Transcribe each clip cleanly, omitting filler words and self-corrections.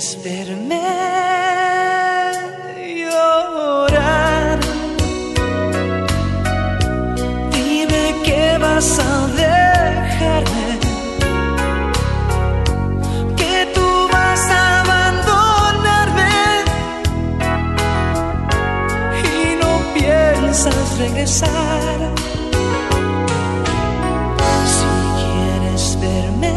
quieres verme llorar, dime que vas a dejarme, que tú vas a abandonarme y no piensas regresar. Si quieres verme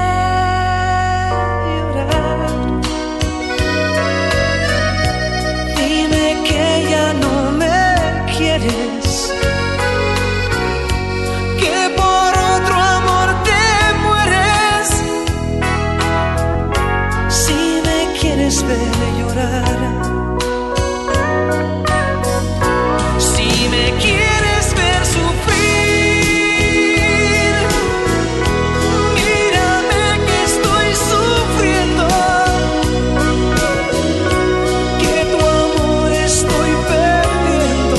que por otro amor te mueres, si me quieres ver llorar, si me quieres ver sufrir, mírame que estoy sufriendo, que tu amor estoy perdiendo.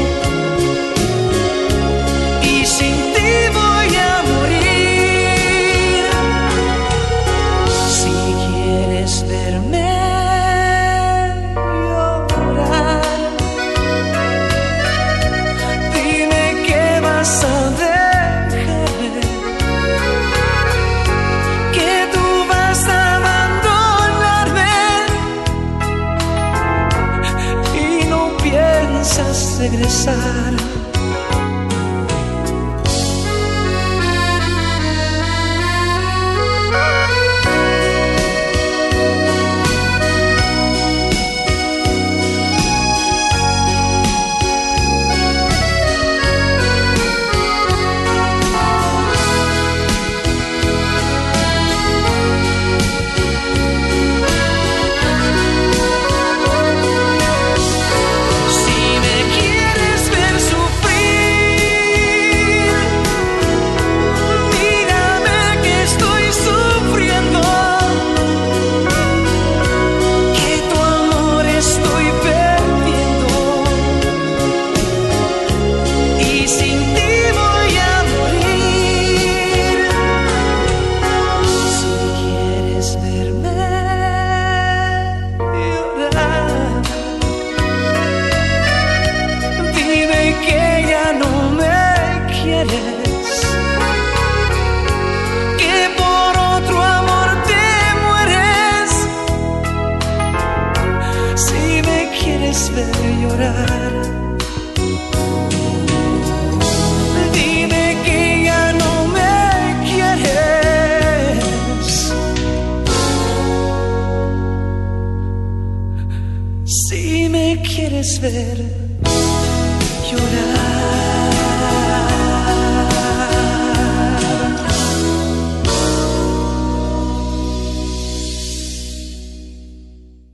Regresar. Que por otro amor te mueres, si me quieres ver llorar, dime que ya no me quieres, si me quieres ver